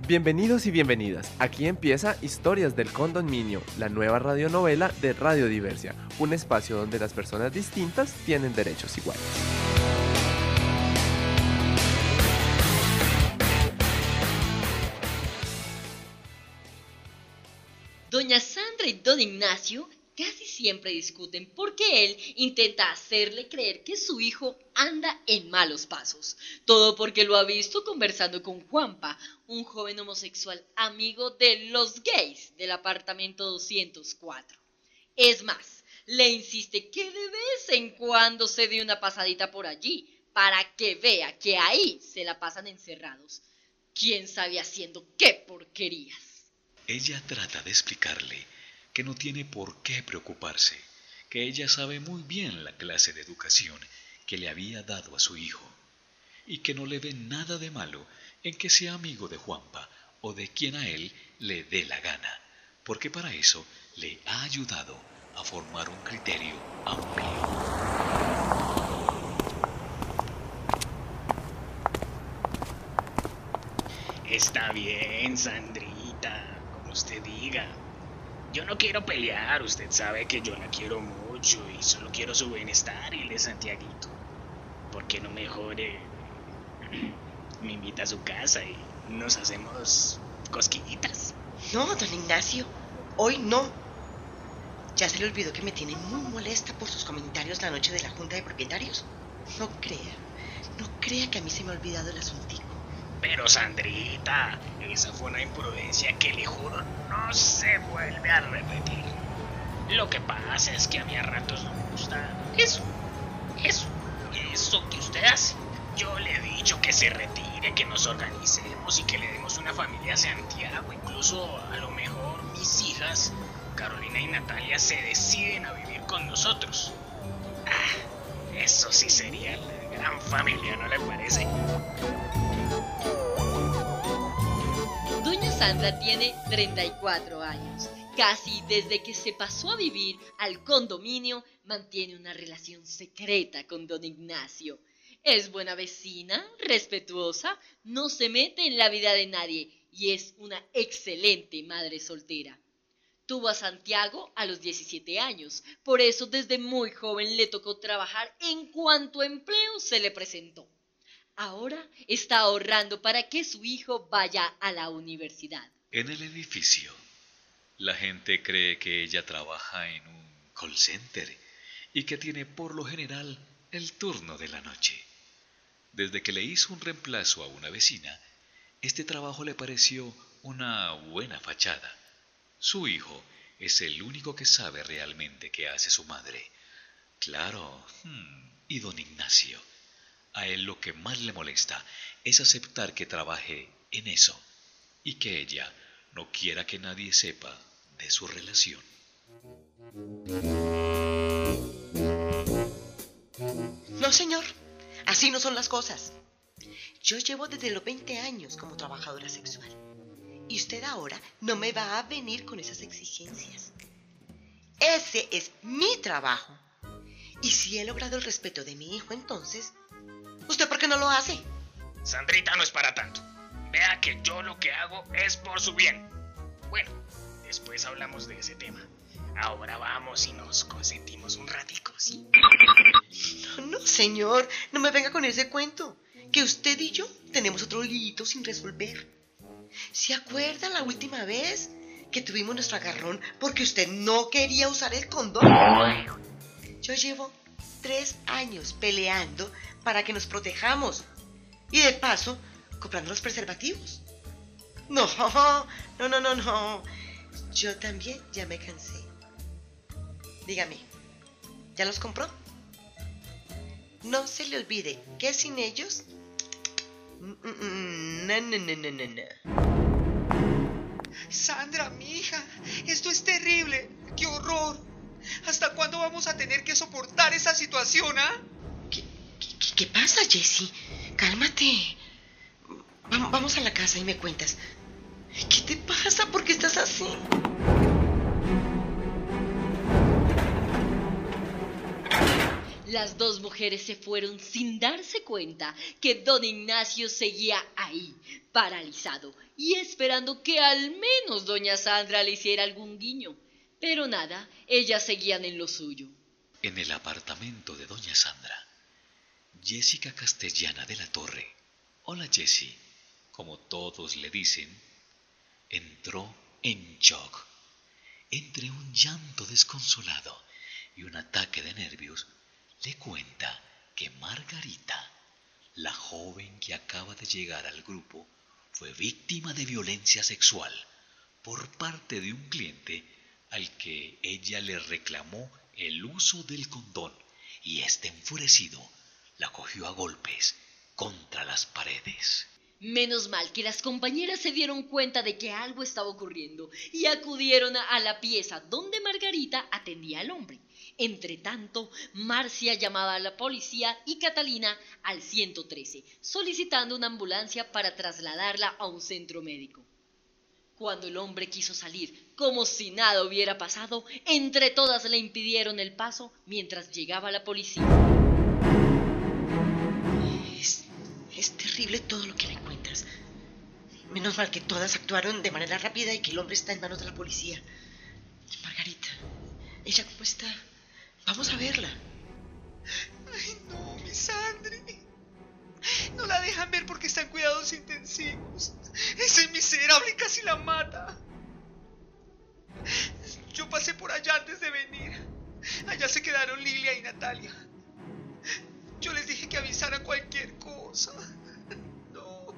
Bienvenidos y bienvenidas. Aquí empieza Historias del Condominio, la nueva radionovela de Radio Diversia, un espacio donde las personas distintas tienen derechos iguales. Doña Sandra y don Ignacio casi siempre discuten porque él intenta hacerle creer que su hijo anda en malos pasos. Todo porque lo ha visto conversando con Juanpa, un joven homosexual amigo de los gays del apartamento 204. Es más, le insiste que de vez en cuando se dé una pasadita por allí para que vea que ahí se la pasan encerrados. ¿Quién sabe haciendo qué porquerías? Ella trata de explicarle que no tiene por qué preocuparse, que ella sabe muy bien la clase de educación que le había dado a su hijo, y que no le ve nada de malo en que sea amigo de Juanpa o de quien a él le dé la gana, porque para eso le ha ayudado a formar un criterio amplio. Está bien, Sandrita, como usted diga. Yo no quiero pelear, usted sabe que yo la quiero mucho y solo quiero su bienestar y el de Santiaguito. ¿Por qué no mejor me invita a su casa y nos hacemos cosquillitas? No, don Ignacio, hoy no. Ya se le olvidó que me tiene muy molesta por sus comentarios la noche de la junta de propietarios. No crea que a mí se me ha olvidado el asuntico. Pero Sandrita, esa fue una imprudencia que le juro no se vuelve a repetir. Lo que pasa es que a mí a ratos no me gusta eso que usted hace. Yo le he dicho que se retire, que nos organicemos y que le demos una familia a Santiago. Incluso a lo mejor mis hijas, Carolina y Natalia, se deciden a vivir con nosotros. Eso sí sería la gran familia, ¿no le parece? Doña Sandra tiene 34 años. Casi desde que se pasó a vivir al condominio, mantiene una relación secreta con don Ignacio. Es buena vecina, respetuosa, no se mete en la vida de nadie y es una excelente madre soltera. Tuvo a Santiago a los 17 años, por eso desde muy joven le tocó trabajar en cuanto empleo se le presentó. Ahora está ahorrando para que su hijo vaya a la universidad. En el edificio, la gente cree que ella trabaja en un call center y que tiene por lo general el turno de la noche. Desde que le hizo un reemplazo a una vecina, este trabajo le pareció una buena fachada. Su hijo es el único que sabe realmente qué hace su madre. Claro, y don Ignacio. A él lo que más le molesta es aceptar que trabaje en eso y que ella no quiera que nadie sepa de su relación. No, señor, así no son las cosas. Yo llevo desde los 20 años como trabajadora sexual y usted ahora no me va a venir con esas exigencias. Ese es mi trabajo y si he logrado el respeto de mi hijo, entonces ¿usted por qué no lo hace? Sandrita, no es para tanto. Vea que yo lo que hago es por su bien. Bueno, después hablamos de ese tema. Ahora vamos y nos consentimos un ratico, ¿sí? No, señor, no me venga con ese cuento. Que usted y yo tenemos otro lito sin resolver. ¿Se acuerda la última vez que tuvimos nuestro agarrón porque usted no quería usar el condón? Yo llevo 3 años peleando para que nos protejamos y de paso comprando los preservativos. No. Yo también ya me cansé. Dígame, ¿ya los compró? No se le olvide que sin ellos no. Sandra, mi hija, esto es terrible. ¡Qué horror! ¿Hasta cuándo vamos a tener que soportar esa situación, ¿Qué pasa, Jessie? Cálmate. Vamos a la casa y me cuentas. ¿Qué te pasa? ¿Por qué estás así? Las dos mujeres se fueron sin darse cuenta que don Ignacio seguía ahí, paralizado, y esperando que al menos doña Sandra le hiciera algún guiño. Pero nada, ellas seguían en lo suyo. En el apartamento de doña Sandra, Jessica Castellana de la Torre, hola Jessie, como todos le dicen, entró en shock. Entre un llanto desconsolado y un ataque de nervios, le cuenta que Margarita, la joven que acaba de llegar al grupo, fue víctima de violencia sexual por parte de un cliente al que ella le reclamó el uso del condón y este enfurecido la cogió a golpes contra las paredes. Menos mal que las compañeras se dieron cuenta de que algo estaba ocurriendo y acudieron a la pieza donde Margarita atendía al hombre. Entretanto, Marcia llamaba a la policía y Catalina al 113, solicitando una ambulancia para trasladarla a un centro médico. Cuando el hombre quiso salir, como si nada hubiera pasado, entre todas le impidieron el paso mientras llegaba la policía. Es terrible todo lo que me cuentas. Menos mal que todas actuaron de manera rápida y que el hombre está en manos de la policía. Margarita, ¿ella cómo está? Vamos a verla. Ay, no, mi Sandri. No la dejan ver porque está en cuidados intensivos. Ese miserable casi la mata. Yo pasé por allá antes de venir. Allá se quedaron Lilia y Natalia. Yo les dije que avisaran cualquier cosa. No.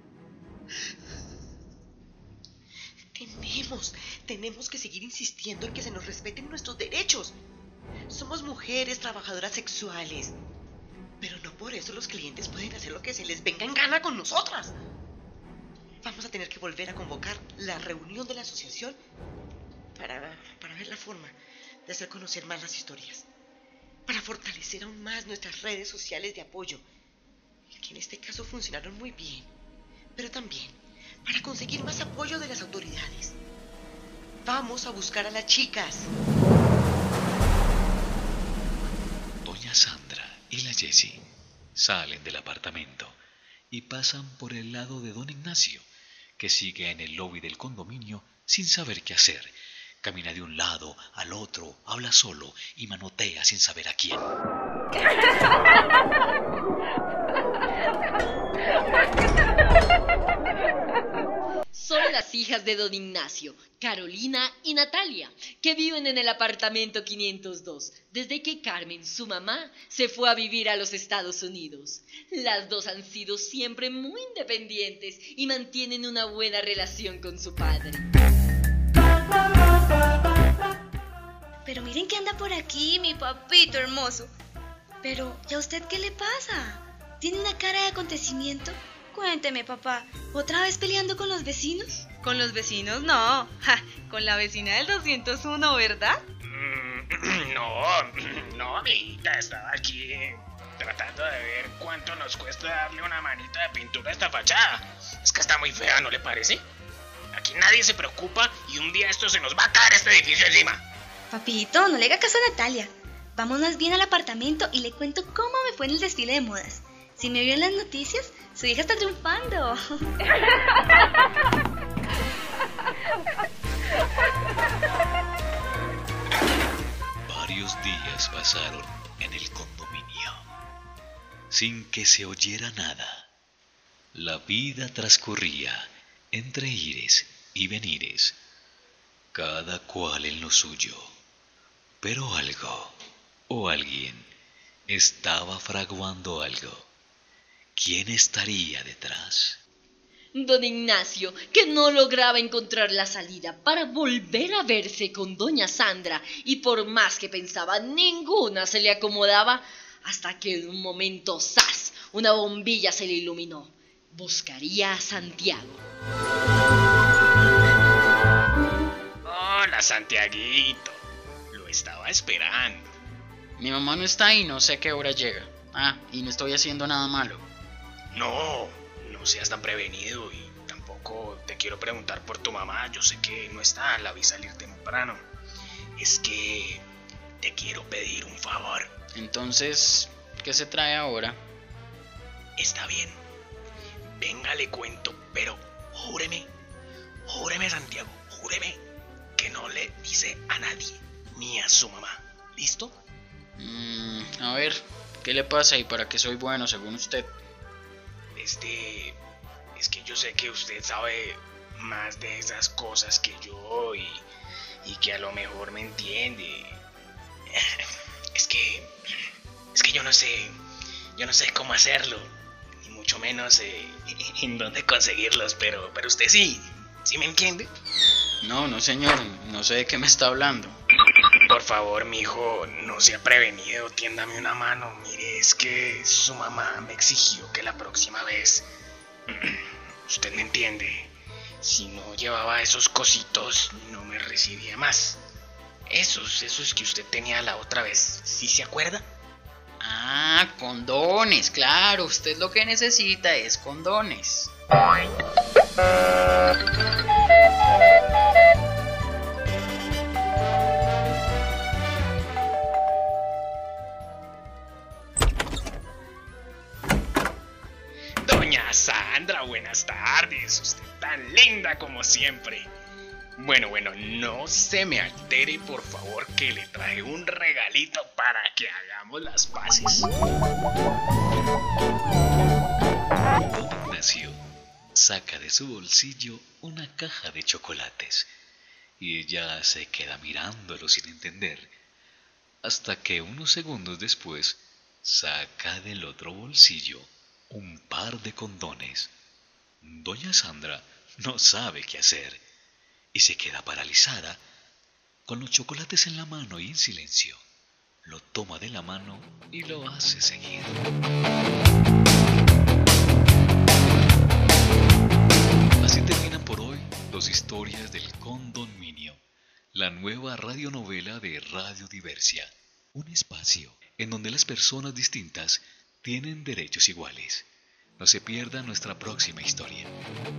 Tenemos que seguir insistiendo en que se nos respeten nuestros derechos. Somos mujeres trabajadoras sexuales. Pero no por eso los clientes pueden hacer lo que se les venga en gana con nosotras. Vamos a tener que volver a convocar la reunión de la asociación para ver la forma de hacer conocer más las historias. Para fortalecer aún más nuestras redes sociales de apoyo, que en este caso funcionaron muy bien, pero también para conseguir más apoyo de las autoridades. Vamos a buscar a las chicas. Doña Sandra y la Jessie salen del apartamento y pasan por el lado de don Ignacio, que sigue en el lobby del condominio sin saber qué hacer. Camina de un lado al otro, habla solo y manotea sin saber a quién. Son las hijas de don Ignacio, Carolina y Natalia, que viven en el apartamento 502, desde que Carmen, su mamá, se fue a vivir a los Estados Unidos. Las dos han sido siempre muy independientes y mantienen una buena relación con su padre. Pero miren que anda por aquí, mi papito hermoso. Pero, ¿y a usted qué le pasa? ¿Tiene una cara de acontecimiento? Cuénteme, papá, ¿otra vez peleando con los vecinos? Con los vecinos no, con la vecina del 201, ¿verdad? No, amiguita, estaba aquí tratando de ver cuánto nos cuesta darle una manita de pintura a esta fachada. Es que está muy fea, ¿no le parece? Aquí nadie se preocupa y un día esto se nos va a caer este edificio encima. Papito, no le haga caso a Natalia. Vámonos bien al apartamento y le cuento cómo me fue en el desfile de modas. Si me vio en las noticias, su hija está triunfando. Varios días pasaron en el condominio sin que se oyera nada. La vida transcurría entre ires y venires, cada cual en lo suyo. Pero algo o alguien estaba fraguando algo. ¿Quién estaría detrás? Don Ignacio, que no lograba encontrar la salida para volver a verse con doña Sandra, y por más que pensaba, ninguna se le acomodaba, hasta que en un momento, ¡zas!, una bombilla se le iluminó. Buscaría a Santiago. Hola, Santiaguito. Lo estaba esperando. Mi mamá no está y no sé a qué hora llega. Y no estoy haciendo nada malo. No seas tan prevenido y tampoco te quiero preguntar por tu mamá. Yo sé que no está, la vi salir temprano. Es que te quiero pedir un favor. Entonces, ¿qué se trae ahora? Está bien. Venga, le cuento, pero júreme Santiago, júreme que no le dice a nadie, ni a su mamá. ¿Listo? A ver, ¿qué le pasa y para qué soy bueno según usted? Es que yo sé que usted sabe más de esas cosas que yo y que a lo mejor me entiende. Es que yo no sé cómo hacerlo, ni mucho menos en dónde conseguirlos, pero usted sí me entiende. No señor, no sé de qué me está hablando. Por favor, mijo, no sea prevenido, tiéndame una mano. Mire, es que su mamá me exigió que la próxima vez, usted me entiende, si no llevaba esos cositos, no me recibía más. Esos que usted tenía la otra vez, ¿sí se acuerda? Ah, condones, claro, usted lo que necesita es condones. Doña Sandra, buenas tardes, usted tan linda como siempre. Bueno, no se me altere, por favor, que le traje un regalito para que hagamos las paces. Ignacio saca de su bolsillo una caja de chocolates y ella se queda mirándolo sin entender, hasta que unos segundos después saca del otro bolsillo un par de condones. Doña Sandra no sabe qué hacer y se queda paralizada con los chocolates en la mano y en silencio. Lo toma de la mano y lo hace seguir. Así terminan por hoy 2 historias del condominio, la nueva radionovela de Radio Diversia, un espacio en donde las personas distintas tienen derechos iguales. No se pierda nuestra próxima historia.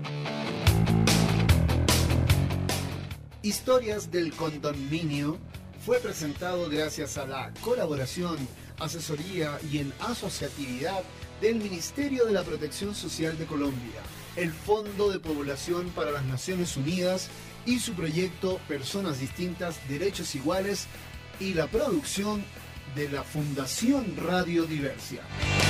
Historias del Condominio fue presentado gracias a la colaboración, asesoría y en asociatividad del Ministerio de la Protección Social de Colombia, el Fondo de Población para las Naciones Unidas y su proyecto Personas Distintas, Derechos Iguales, y la producción de la Fundación Radio Diversia.